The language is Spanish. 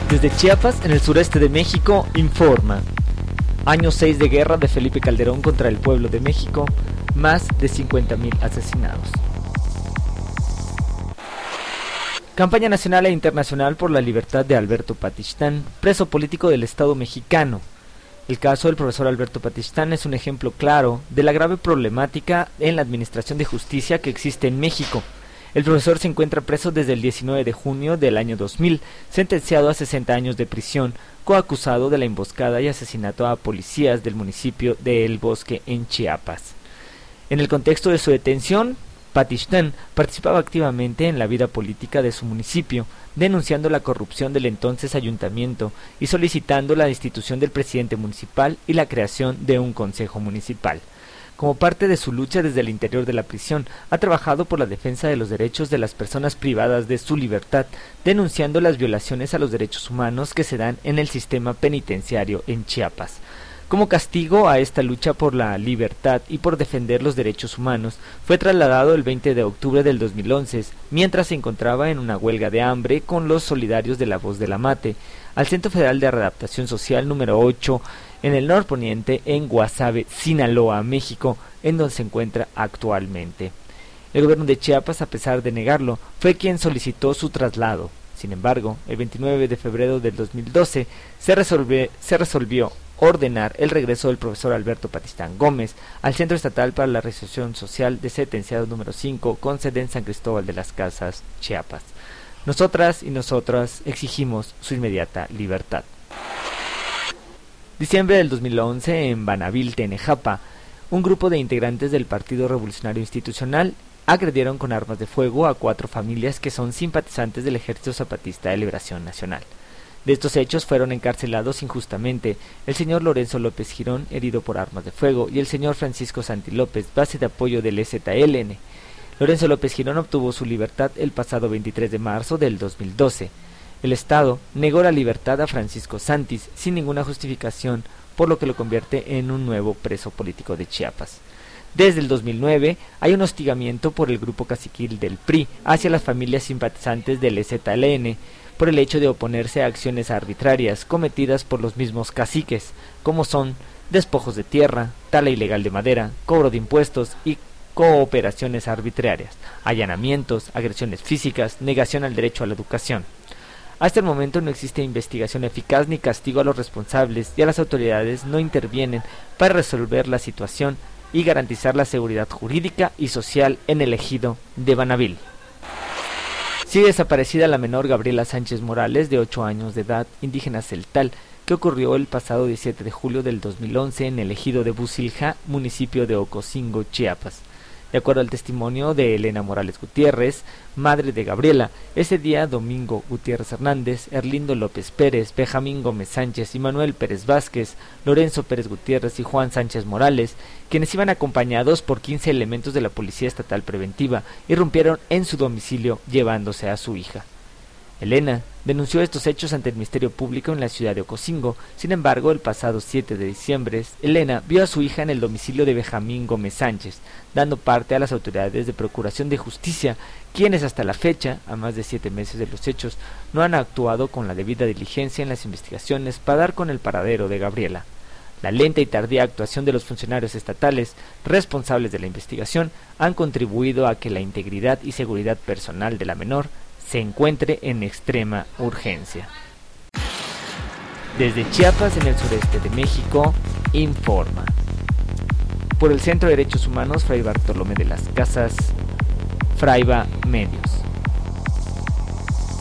Desde Chiapas, en el sureste de México, informa. Año 6 de guerra de Felipe Calderón contra el pueblo de México, más de 50,000 asesinados. Campaña nacional e internacional por la libertad de Alberto Patistán, preso político del Estado mexicano. El caso del profesor Alberto Patistán es un ejemplo claro de la grave problemática en la administración de justicia que existe en México. El profesor se encuentra preso desde el 19 de junio del año 2000, sentenciado a 60 años de prisión, coacusado de la emboscada y asesinato a policías del municipio de El Bosque en Chiapas. En el contexto de su detención, Patistán participaba activamente en la vida política de su municipio, denunciando la corrupción del entonces ayuntamiento y solicitando la destitución del presidente municipal y la creación de un consejo municipal. Como parte de su lucha desde el interior de la prisión, ha trabajado por la defensa de los derechos de las personas privadas de su libertad, denunciando las violaciones a los derechos humanos que se dan en el sistema penitenciario en Chiapas. Como castigo a esta lucha por la libertad y por defender los derechos humanos, fue trasladado el 20 de octubre del 2011, mientras se encontraba en una huelga de hambre con los solidarios de La Voz de la Mate, al Centro Federal de Readaptación Social número 8, en el norponiente en Guasave, Sinaloa, México, en donde se encuentra actualmente. El gobierno de Chiapas, a pesar de negarlo, fue quien solicitó su traslado. Sin embargo, el 29 de febrero del 2012 se resolvió ordenar el regreso del profesor Alberto Patistán Gómez al Centro Estatal para la Reinserción Social de Sentenciados número 5, con sede en San Cristóbal de las Casas, Chiapas. Nosotras y nosotras exigimos su inmediata libertad. Diciembre del 2011, en Banavil, Tenejapa, un grupo de integrantes del Partido Revolucionario Institucional agredieron con armas de fuego a 4 familias que son simpatizantes del Ejército Zapatista de Liberación Nacional. De estos hechos fueron encarcelados injustamente el señor Lorenzo López Girón, herido por armas de fuego, y el señor Francisco Santi López, base de apoyo del EZLN. Lorenzo López Girón obtuvo su libertad el pasado 23 de marzo del 2012. El Estado negó la libertad a Francisco Santis sin ninguna justificación, por lo que lo convierte en un nuevo preso político de Chiapas. Desde el 2009 hay un hostigamiento por el grupo caciquil del PRI hacia las familias simpatizantes del EZLN por el hecho de oponerse a acciones arbitrarias cometidas por los mismos caciques, como son despojos de tierra, tala ilegal de madera, cobro de impuestos y cooperaciones arbitrarias, allanamientos, agresiones físicas, negación al derecho a la educación. Hasta el momento no existe investigación eficaz ni castigo a los responsables, y a las autoridades no intervienen para resolver la situación y garantizar la seguridad jurídica y social en el ejido de Banavil. Sigue desaparecida la menor Gabriela Sánchez Morales, de 8 años de edad, indígena celtal, que ocurrió el pasado 17 de julio del 2011 en el ejido de Busilja, municipio de Ocosingo, Chiapas. De acuerdo al testimonio de Elena Morales Gutiérrez, madre de Gabriela, ese día Domingo Gutiérrez Hernández, Erlindo López Pérez, Benjamín Gómez Sánchez y Manuel Pérez Vázquez, Lorenzo Pérez Gutiérrez y Juan Sánchez Morales, quienes iban acompañados por 15 elementos de la Policía Estatal Preventiva, irrumpieron en su domicilio llevándose a su hija. Elena denunció estos hechos ante el Ministerio Público en la ciudad de Ocosingo. Sin embargo, el pasado 7 de diciembre, Elena vio a su hija en el domicilio de Benjamín Gómez Sánchez, dando parte a las autoridades de Procuración de Justicia, quienes hasta la fecha, a más de 7 meses de los hechos, no han actuado con la debida diligencia en las investigaciones para dar con el paradero de Gabriela. La lenta y tardía actuación de los funcionarios estatales responsables de la investigación han contribuido a que la integridad y seguridad personal de la menor se encuentre en extrema urgencia. Desde Chiapas, en el sureste de México, informa. Por el Centro de Derechos Humanos Fray Bartolomé de las Casas, Fraiba Medios.